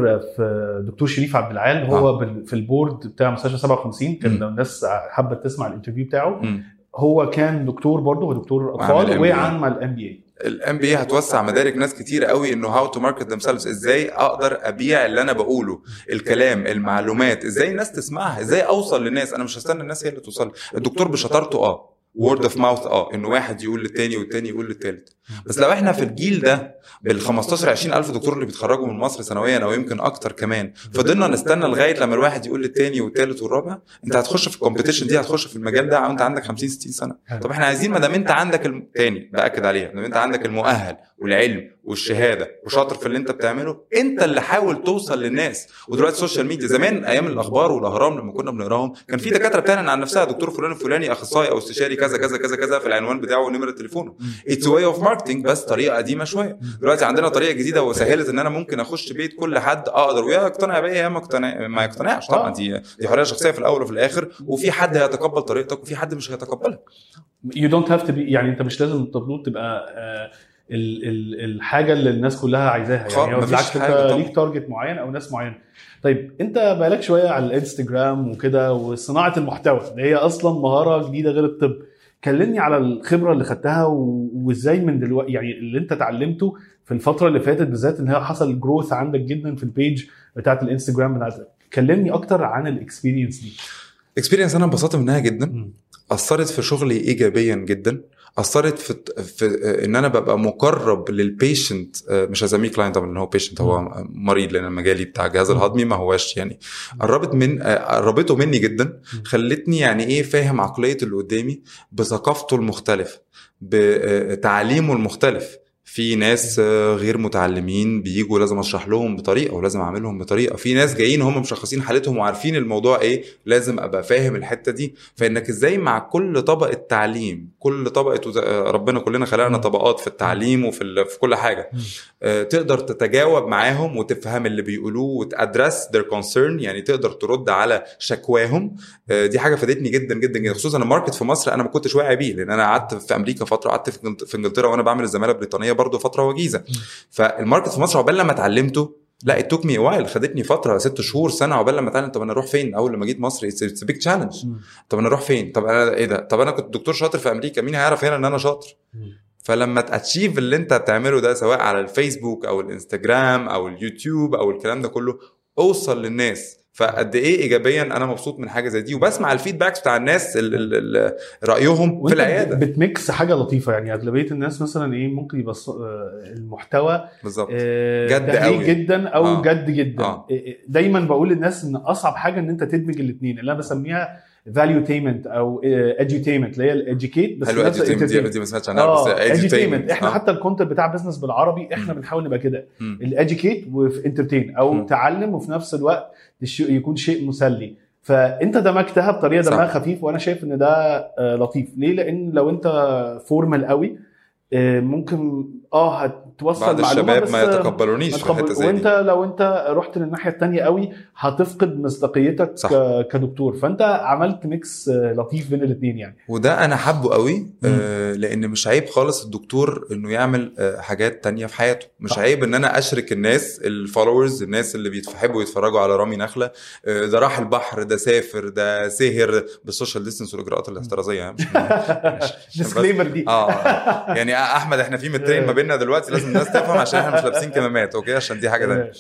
دكتور شريف عبد العال، هو في البورد بتاع مستشفى 57. كان لو الناس حابه تسمع الانترفيو بتاعه، هو كان دكتور برضه، هو دكتور اطفال وعمل MBA. MBA هتوسع مدارك ناس كتير قوي، انه هاو تو ماركت themselves، ازاي اقدر ابيع اللي انا بقوله، الكلام، المعلومات، ازاي الناس تسمعها، ازاي اوصل للناس. انا مش هستنى الناس هي اللي توصل. الدكتور بشطارته word of mouth، انه واحد يقول للتاني والتاني يقول للتالت. بس لو احنا في الجيل ده بال15-20 الف دكتور اللي بيتخرجوا من مصر سنويا او يمكن اكتر كمان، فضلنا نستنى لغايه لما الواحد يقول للتاني والتالت والرابع، انت هتخش في الكومبيتيشن دي، هتخش في المجال ده وانت عندك 50-60 سنه. طب احنا عايزين، ما دام انت عندك التاني، باكد عليها، ما دام انت عندك المؤهل والعلم والشهاده وشاطر في اللي انت بتعمله، انت اللي حاول توصل للناس. ودلوقتي السوشيال ميديا، زمان ايام الاخبار والاهرام لما كنا بنقراهم، كان في دكاتره بتعلن عن نفسها، دكتور فلان الفلاني اخصائي او استشاري كذا كذا كذا كذا، في العنوان بتاعه ونمره تليفونه. اتس واي اوف ماركتنج، بس طريقه قديمه شويه. دلوقتي عندنا طريقه جديده وسهلت ان انا ممكن اخش بيت كل حد اقدر، ويا يقتنع بيا يا ما يقتنعش. طبعا دي حريه شخصيه في الاول وفي الاخر، وفي حد هيتقبل طريقتك وفي حد مش هيتقبلها. you don't have to be، يعني انت مش لازم تبقى الحاجه اللي الناس كلها عايزاها، يعني بالعكس انت ليك تارجت معين او ناس معينه. طيب انت بقالك شويه على الانستجرام وكده وصناعه المحتوى اللي هي اصلا مهاره جديده غير الطب. كلمني على الخبره اللي خدتها وازاي من دلوقتي، يعني اللي انت اتعلمته في الفتره اللي فاتت بالذات، ان هي حصل جروث عندك جدا في البيج بتاعه الانستجرام بتاعتك. كلمني اكتر عن الاكسبيرينس دي. اكسبيرينس انا انبسطت منها جدا، اثرت في شغلي ايجابيا جدا، اثرت في ان انا ببقى مقرب للبيشنت. مش هسميه كلاينت طبعا، هو بيشنت، هو مريض، لان المجالي بتاع الجهاز الهضمي ما هواش يعني. قربته مني جدا، خلتني يعني ايه فاهم عقليه اللي قدامي، بثقافته المختلفه، بتعليمه المختلف، في ناس غير متعلمين بيجوا لازم اشرح لهم بطريقه ولازم اعملهم بطريقه، في ناس جايين هم مشخصين حالتهم وعارفين الموضوع ايه، لازم ابقى فاهم الحته دي. فانك ازاي مع كل طبقه تعليم، كل طبقه ربنا كلنا خلقنا طبقات في التعليم وفي كل حاجه، تقدر تتجاوب معاهم وتفهم اللي بيقولوه وتادرس their concern، يعني تقدر ترد على شكواهم. دي حاجه فادتني جدا جدا جدا، خصوصا الماركت في مصر انا ما كنتش واعي بيه، لان انا قعدت في امريكا فتره، قعدت في انجلترا وانا بعمل الزماله البريطانيه برضو فتره وجيزه. فالماركت في مصر عقبال لما اتعلمته لا it took me a while، خدتني فتره 6 شهور سنه عقبال لما اتعلم. طب انا اروح فين؟ اول لما جيت مصر it's a big challenge. طب انا اروح فين؟ طب انا ايه ده؟ طب انا كنت دكتور شاطر في امريكا، مين هيعرف هنا ان انا شاطر؟ فلما تاتشيف اللي انت بتعمله ده سواء على الفيسبوك او الانستجرام او اليوتيوب او الكلام ده كله، اوصل للناس. فقد ايه ايجابيا انا مبسوط من حاجه زي دي، وبسمع الفيدباكس بتاع الناس رايهم في العياده. بتميكس حاجه لطيفه، يعني اغلبيه الناس مثلا ايه ممكن يبقى المحتوى بالظبط جد قوي جدا او جد جدا. دايما بقول للناس ان اصعب حاجه ان انت تدمج الاثنين، اللي انا بسميها فاليوتيمنت او اديوتيمنت، اللي هي الاديوكيت. بس دي ما سمعتش عنها، بس اديوتيمنت احنا حتى الكونتنت بتاع بزنس بالعربي احنا بنحاول نبقى كده، الاديوكيت وفي انترتين او تعلم وفي نفس الوقت يكون شيء مسلي. فانت دمجتها بطريقه دمها خفيف، وانا شايف ان ده لطيف. ليه؟ لان لو انت فورمال قوي ممكن هتوصل بعض الشباب ما يتقبلونيش في الحته زي دي، وانت لو انت رحت للناحيه الثانيه قوي هتفقد مصداقيتك كدكتور. فانت عملت ميكس لطيف بين الاثنين يعني، وده انا حابه قوي. لان مش عيب خالص الدكتور انه يعمل حاجات تانية في حياته، مش عيب ان انا اشرك الناس الفولورز، الناس اللي بيحبوا يتفرجوا على رامي نخله، ده راح البحر، ده سافر، ده سهر بالسوشيال ديستنس والاجراءات الاحترازيه. مش ديسكليمر دي يعني احمد احنا في مترين ما بيننا دلوقتي، لازم الناس تفهم عشان احنا مش لابسين كمامات، اوكي؟ عشان دي حاجه ثانيه.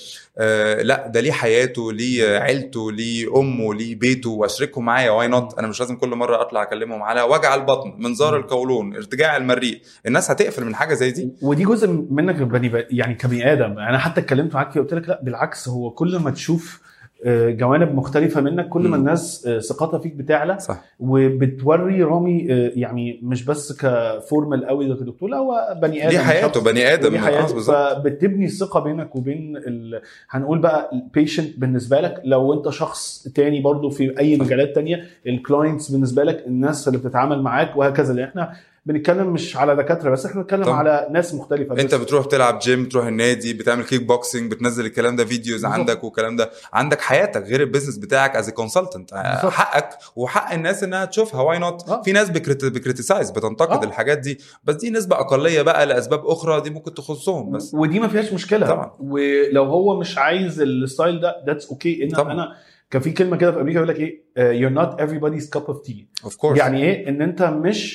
لا ده ليه حياته، ليه عيلته، ليه امه، ليه بيته، واشركهم معايا. واي نوت؟ انا مش لازم كل مره اطلع اكلمهم على وجع البطن، منظار القولون، ارتجاع المريء. الناس هتقفل من حاجه زي دي، ودي جزء منك يعني كبني ادم. انا حتى اتكلمت معاك فيه قلت لك لا بالعكس، هو كل ما تشوف جوانب مختلفة منك كل ما الناس ثقتها فيك بتعلى. صح. وبتوري رامي يعني مش بس كفورمال قوي كدكتور، لا هو بني ادم، دي حياته بني ادم، فبتبني الثقة بينك وبين هنقول بقى البيشنت بالنسبة لك. لو انت شخص تاني برضو في اي مجالات تانية، الكلاينتس بالنسبة لك الناس اللي بتتعامل معاك وهكذا. اللي احنا بنتكلم مش على دكاتره بس، احنا بنتكلم على ناس مختلفه. انت بتروح تلعب جيم، تروح النادي، بتعمل كيك بوكسنج، بتنزل الكلام ده فيديوز عندك والكلام ده، عندك حياتك غير البيزنس بتاعك از كونسلتنت. حقك وحق الناس انها تشوفها. واي نوت؟ في ناس بكريتيسايز، بتنتقد الحاجات دي، بس دي نسبه اقليه بقى لاسباب اخرى دي ممكن تخصهم بس، ودي ما فيهاش مشكله طبعا. ولو هو مش عايز الستايل ده ذاتس اوكي. ان انا كان في كلمه كده في امريكا يقول لك ايه you're not everybody's cup of tea. of course. يعني ايه؟ ان انت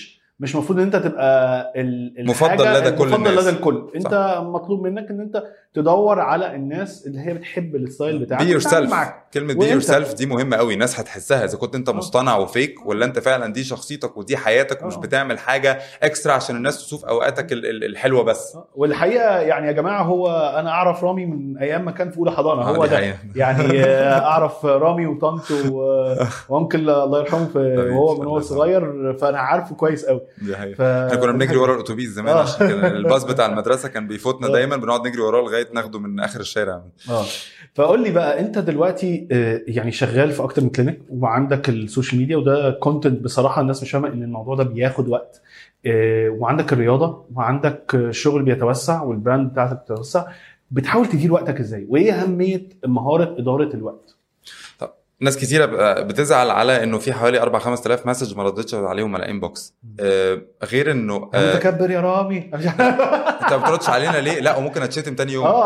مش مفروض ان انت تبقى مفضل لدى كل الناس. لدى الكل. انت مطلوب منك ان انت تدور على الناس اللي هي بتحب الستايل بتاعك. بي يور سيلف. كلمه بي يور سيلف دي مهمه قوي. الناس هتحسها اذا كنت انت مصطنع وفيك، ولا انت فعلا دي شخصيتك ودي حياتك ومش بتعمل حاجه اكسترا عشان الناس تشوف اوقاتك الحلوه بس. والحقيقه يعني يا جماعه، هو انا اعرف رامي من ايام ما كان في اولى حضانه. هو ده يعني اعرف رامي وطنطه وانكل الله يرحمه وهو من هو صغير، فانا عارفه كويس قوي. احنا كنا بنجري ورا الاتوبيس زمان عشان كده الباص بتاع المدرسه كان بيفوتنا دايما، بنقعد نجري وراه لغايه ناخده من اخر الشارع. فقول لي بقى، انت دلوقتي يعني شغال في اكتر من كلينيك وعندك السوشيال ميديا وده كونتنت. بصراحه الناس مش فاهمه ان الموضوع ده بياخد وقت، وعندك الرياضه وعندك شغل بيتوسع والبراند بتاعتك بتتوسع. بتحاول تدير وقتك ازاي؟ وايه اهميه مهاره اداره الوقت؟ ناس كتيرة بتزعل على انه في حوالي 4-5 مسج ما ردتش عليهم على انبوكس. غير انه متكبر يا رامي انت ما بتردش علينا ليه؟ لا وممكن اتشتم تاني يوم.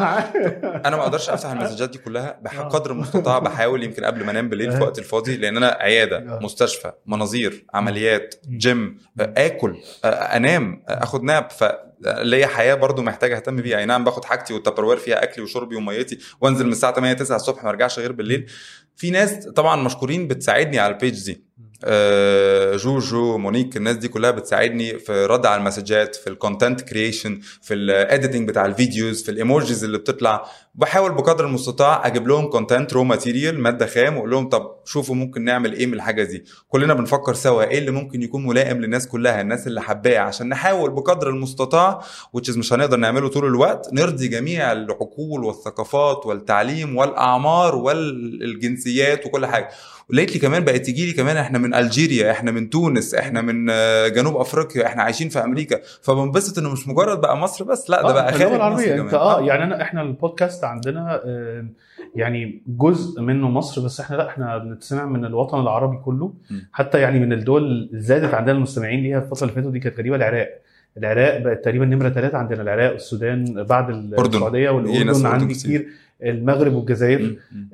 انا ما اقدرش افتح المسجات دي كلها. بقدر المستطاع بحاول يمكن قبل ما انام بالليل في وقت الفاضي، لان انا عياده، مستشفى، مناظير، عمليات، جيم، اكل، انام، اخد ناب. ليا حياه برضو محتاجه اهتم بيها. اي نعم باخد حاجتي والتبروير فيها اكلي وشربي وميتي، وانزل من الساعه 8-9 الصبح ما ارجعش غير بالليل. في ناس طبعا مشكورين بتساعدني على البيج دي، جوجو، مونيك، الناس دي كلها بتساعدني في رد على المسجات، في الكونتنت كرييشن، في الايديتنج بتاع الفيديوز، في الايموجيز اللي بتطلع. بحاول بقدر المستطاع اجيب لهم كونتنت رو ماتيريال، ماده خام، واقول لهم طب شوفوا ممكن نعمل ايه من الحاجه دي. كلنا بنفكر سوا ايه اللي ممكن يكون ملائم للناس كلها، الناس اللي حباه، عشان نحاول بقدر المستطاع مش هنقدر نعمله طول الوقت، نرضي جميع العقول والثقافات والتعليم والاعمار والجنسيات وكل حاجه. ولقيت لي كمان بقت تيجي لي كمان احنا من الجيريا، احنا من تونس، احنا من جنوب افريقيا، احنا عايشين في امريكا. فبنبسط انه مش مجرد بقى مصر بس، لا ده بقى خارج مصر انت كمان. يعني احنا البودكاست عندنا يعني جزء منه مصر، بس احنا بنتسمع من الوطن العربي كله. حتى يعني من الدول اللي زادت عندنا المستمعين ليها الفتره اللي فاتت دي كانت غريبه. العراق بقت تقريبا نمره 3 عندنا، العراق والسودان بعد السعوديه والاردن عندي كتير، المغرب والجزائر.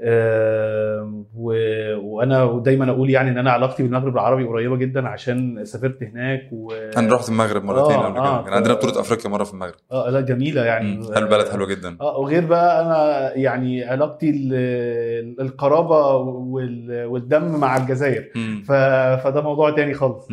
وانا دايما اقول يعني ان انا علاقتي بالمغرب العربي قريبه جدا عشان سافرت هناك انا رحت المغرب مرتين قبل كده. كان عندنا بطوله افريقيا مره في المغرب. لا جميله يعني. البلد حلوه جدا. وغير بقى انا يعني علاقتي القرابه والدم مع الجزائر، فده موضوع تاني خالص.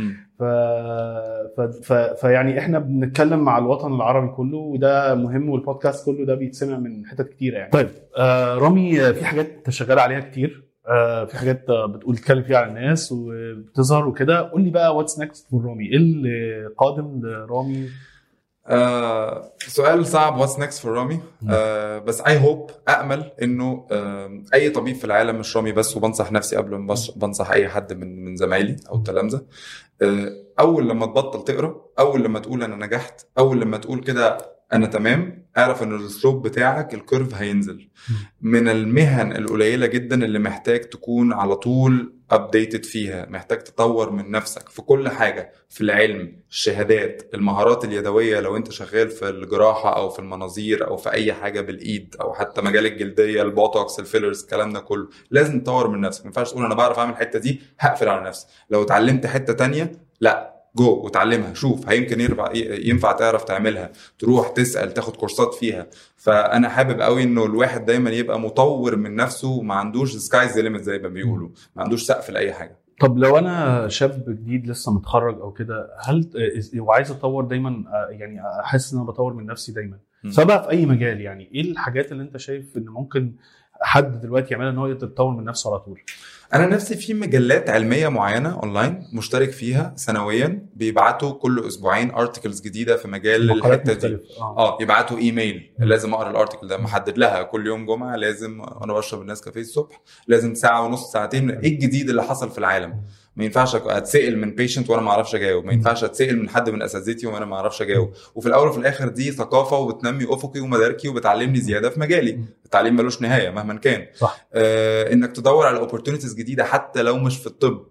فيعني احنا بنتكلم مع الوطن العربي كله، وده مهم، والبودكاست كله ده بيتسمع من حتت كتيره يعني. طيب رامي، في حاجات انت شغال عليها كتير، في حاجات بتقول تتكلم فيها على الناس وبتظهر وكده. قول لي بقى واتس نيكست فور رامي، ايه اللي قادم لرامي؟ سؤال صعب. واتس نيكست فور رامي. بس اي هوب، امل انه اي طبيب في العالم، مش رامي بس، وبنصح نفسي قبل ما بنصح اي حد من زمايلي او التلامذه، اول لما تبطل تقرا، اول لما تقول انا نجحت، اول لما تقول كده انا تمام، اعرف ان السلوب بتاعك الكيرف هينزل. من المهن القليله جدا اللي محتاج تكون على طول ابديتد فيها، محتاج تطور من نفسك في كل حاجه، في العلم، الشهادات، المهارات اليدويه، لو انت شغال في الجراحه او في المناظير او في اي حاجه بالايد، او حتى مجال الجلديه، البوتوكس، الفيلرز، الكلام ده كله لازم تطور من نفسك. ما ينفعش تقول انا بعرف اعمل الحته دي هقفل على نفسي. لو اتعلمت حته تانية، لا جو وتعلمها، شوف هيمكن ينفع تعرف تعملها، تروح تسأل، تاخد كورسات فيها. فأنا حابب قوي إنه الواحد دايما يبقى مطور من نفسه، وما عندوش سكايز ليميت زي ما بيقولوا، ما عندوش سقف لأي حاجة. طب لو أنا شاب جديد لسه متخرج أو كده، هل وعايز أطور دايما، يعني أحس إن أنا بطور من نفسي دايما سواء في أي مجال، يعني إيه الحاجات اللي أنت شايف إن ممكن حد دلوقتي يعملها إن هو يقدر يطور من نفسه على طول؟ انا نفسي في مجلات علميه معينه اونلاين مشترك فيها سنويا، بيبعتوا كل اسبوعين ارتكلز جديده في مجال الحته دي. يبعتوا ايميل، لازم اقرا الارتكل ده، محدد لها كل يوم جمعه لازم، وانا بشرب الناس كافيه الصبح لازم ساعه ونص ساعتين، ايه الجديد اللي حصل في العالم. ما ينفعش اتسال من بيشنت وانا ما اعرفش اجاوب، ما ينفعش اتسال من حد من اساتذتي وانا ما اعرفش اجاوب. وفي الاول وفي الاخر دي ثقافه، وبتنمي افقي ومداركي، وبتعلمني زياده في مجالي. التعليم ملوش نهايه مهما كان. صح. انك تدور على opportunities جديده حتى لو مش في الطب.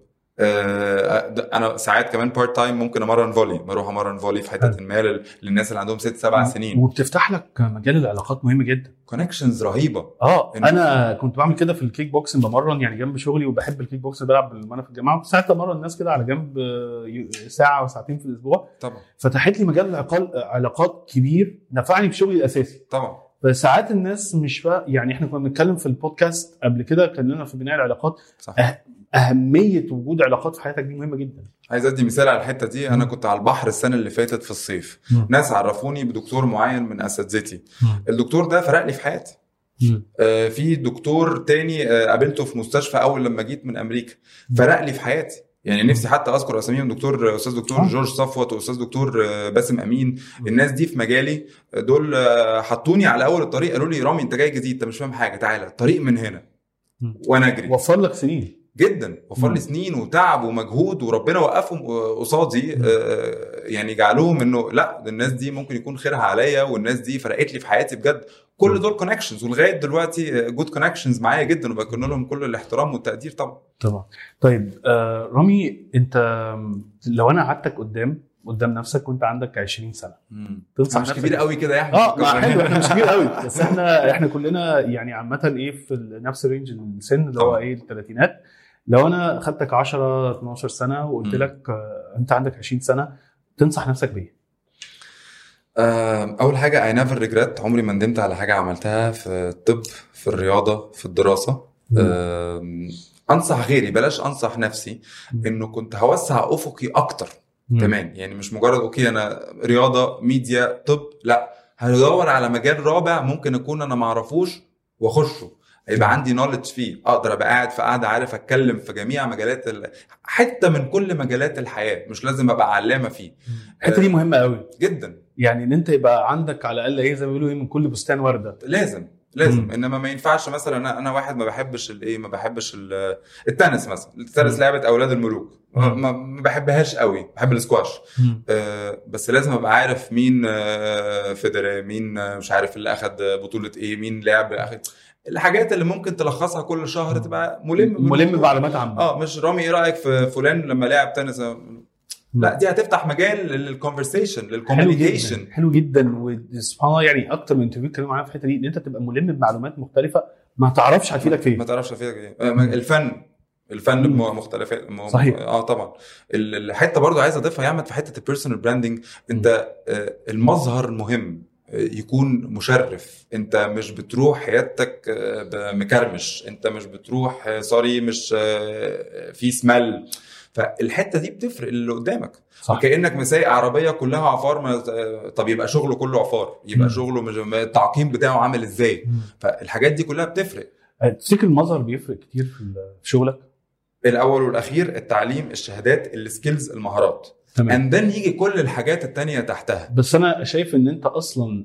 انا ساعات كمان بارت تايم ممكن امرن فولي، بروح امرن فولي في حته المال للناس اللي عندهم 6-7 سنين، وبتفتح لك مجال العلاقات مهم جدا، كونكشنز رهيبه. انا كنت بعمل كده في الكيك بوكسنج، بمرن يعني جنب شغلي، وبحب الكيك بوكسنج، بلعب وانا في الجامعه، ساعات امرن الناس كده على جنب ساعه وساعتين في الاسبوع. طبعا فتحت لي مجال علاقات كبير، نفعني في شغلي الاساسي. طبعا. فساعات الناس مش يعني احنا كنا بنتكلم في البودكاست قبل كده، اتكلمنا في بناء العلاقات. صح. أهمية وجود علاقات في حياتك دي مهمة جدا. عايز أدي مثال على الحتة دي. أنا كنت على البحر السنة اللي فاتت في الصيف، ناس عرفوني بدكتور معين من أساتذتي. الدكتور ده فرق لي في حياتي. في دكتور تاني قابلته في مستشفى أول لما جيت من أمريكا، فرق لي في حياتي. يعني نفسي حتى أذكر أساميهم، أستاذ دكتور جورج صفوت، وأستاذ دكتور باسم أمين. الناس دي في مجالي دول حطوني على أول الطريق، قالوا لي رامي أنت جاي جديد، أنت مش فاهم حاجة، تعالى الطريق من هنا. وأنا أجري. وفر لك سنين جدا، وفر لي سنين وتعب ومجهود، وربنا وقفهم قصادي. يعني جعلوهم انه لا، الناس دي ممكن يكون خيرها عليا، والناس دي فرقت لي في حياتي بجد. كل دول كونكشنز، ولغايه دلوقتي جود كونكشنز معايا جدا، وبكون لهم كل الاحترام والتقدير طبعا. طيب رامي، انت لو انا قعدتك قدام نفسك وانت عندك 20 سنه، تنصح مش كبير قوي كده يا احمد؟ حلو، احنا مش كبير قوي، بس احنا كلنا يعني عامه في نفس رينج السن اللي هو الثلاثينات. لو انا خدتك 10-12 سنه وقلت لك انت عندك 20 سنه، تنصح نفسك بايه؟ اول حاجه I never regret، عمري ما ندمت على حاجه عملتها في الطب، في الرياضه، في الدراسه. انصح غيري، بلاش انصح نفسي، انه كنت هوسع افقي اكتر كمان. يعني مش مجرد اوكي انا رياضه ميديا طب، لا، هدور على مجال رابع ممكن اكون انا ما اعرفوش واخشه، يبقى عندي نوليدج فيه، اقدر ابقى قاعد في قاعده عارف اتكلم في جميع مجالات حتى من كل مجالات الحياه، مش لازم ابقى علامه فيه. الحته دي مهمه قوي جدا، يعني ان انت يبقى عندك على الاقل ايه زي ما بيقولوا من كل بستان ورده. لازم انما ما ينفعش مثلا انا واحد ما بحبش ما بحبش التنس مثلا. التنس لعبه اولاد الملوك، ما بحبهاش قوي، بحب الاسكواش. بس لازم ابقى عارف مين فيدرر، مين مش عارف اللي اخد بطوله ايه، مين لعب اخد الحاجات اللي ممكن تلخصها كل شهر، تبقى ملم بمعلومات عامه. مش رامي ايه رايك في فلان لما لعب تنس، لا دي هتفتح مجال للكونفرسيشن للكوميونيكيشن. حلو جدا. وسبحان الله يعني اكتر من انترفيو اتكلموا معايا في الحته دي، ان انت تبقى ملم بمعلومات مختلفه ما تعرفش هتفيدك فين، ما تعرفش هتفيدك ايه. الفن مختلفات. صحيح. طبعا. الحته برضو عايز اضيفها يعمل في حته البيرسونال براندنج. انت المظهر مهم يكون مشرف. انت مش بتروح حياتك مكرمش، انت مش بتروح سوري مش في سمال. فالحته دي بتفرق اللي قدامك. كأنك مسايق عربيه كلها عفار، طب يبقى شغله كله عفار، يبقى شغله مش التعقيم بتاعه عامل ازاي. فالحاجات دي كلها بتفرق. تفتكر المظهر بيفرق كتير في شغلك؟ الاول والاخير التعليم، الشهادات، السكيلز، المهارات، اندن يجي كل الحاجات التانية تحتها. بس انا شايف ان انت اصلا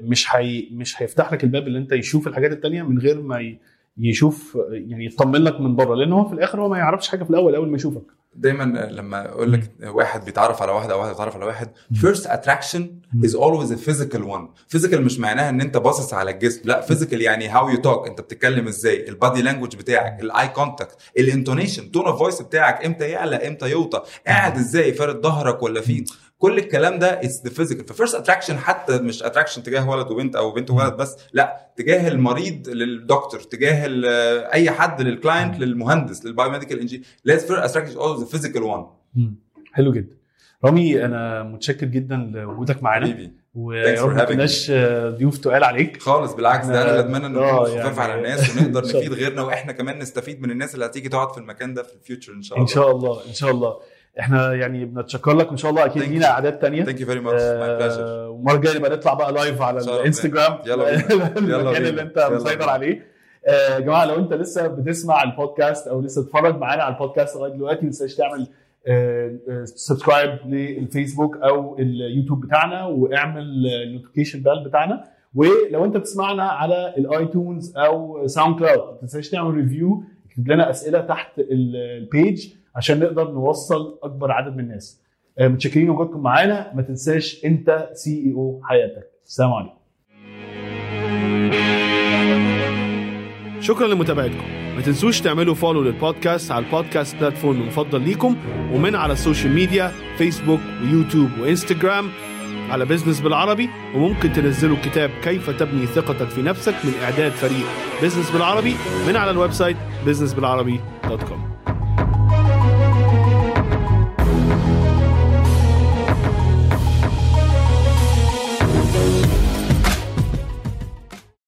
مش هيفتح لك الباب اللي انت يشوف الحاجات التانية من غير ما يشوف، يعني يطمن لك من بره، لانه هو في الاخر هو ما يعرفش حاجه في اول ما يشوفك. دايما لما اقول لك واحد بيتعرف على واحد او واحد بيتعرف على واحد، first attraction is always a physical one. physical مش معناها ان انت باصص على الجسم، لا، physical يعني how you talk، انت بتتكلم ازاي، البادي لانجوج بتاعك، الاي كونتاكت، الانتونيشن، تون اوف فويس بتاعك، امتى يعلى امتى يوطى، قاعد ازاي، فارد ظهرك ولا فيه، كل الكلام ده is the physical. ففيرست اتراكشن حتى مش اتراكشن تجاه ولد وبنت او بنت وولد بس، لا، تجاه المريض للدكتور، تجاه اي حد، للكلاينت، للمهندس، للبايوميديكال انجينير، لازم فيرست اتراكشن اولويز ذا فيزيكال وان. حلو جدا رامي، انا متشكر جدا لوجودك معانا، ويا رب ما تبقاش ضيوف تقال عليك خالص. بالعكس، ده انا اتمنى ان نكون خفاف على الناس ونقدر نفيد غيرنا، واحنا كمان نستفيد من الناس اللي هتيجي تقعد في المكان ده في الفيوتشر ان شاء الله. ان شاء الله ان شاء الله. احنا يعني بنتشكر لك، وان شاء الله اكيد لينا اعداد تانية. ثانك يو فيري ماتش، ماي بليجر. ومره جايه نبقى نطلع بقى لايف على الانستغرام. يلا المكان اللي انت مسيطر عليه. يا جماعه، لو انت لسه بتسمع البودكاست او لسه تتفرج معانا على البودكاست لغايه دلوقتي، ما تنساش تعمل سبسكرايب للفيسبوك او اليوتيوب بتاعنا، واعمل النوتيفيكيشن بيل بتاعنا. ولو انت بتسمعنا على الايتونز او ساوند كلاود، ما تنساش تعمل ريفيو، اكتب لنا اسئله تحت البيج عشان نقدر نوصل اكبر عدد من الناس. متشكرين وجودكم معانا. ما تنساش انت CEO حياتك. السلام عليكم. شكرا لمتابعتكم. ما تنسوش تعملوا فولو للبودكاست على البودكاست بلاتفورم المفضل ليكم، ومن على السوشيال ميديا فيسبوك ويوتيوب وانستجرام على بيزنس بالعربي. وممكن تنزلوا كتاب كيف تبني ثقتك في نفسك من إعداد فريق بيزنس بالعربي من على الويب سايت businessbilarabi.com.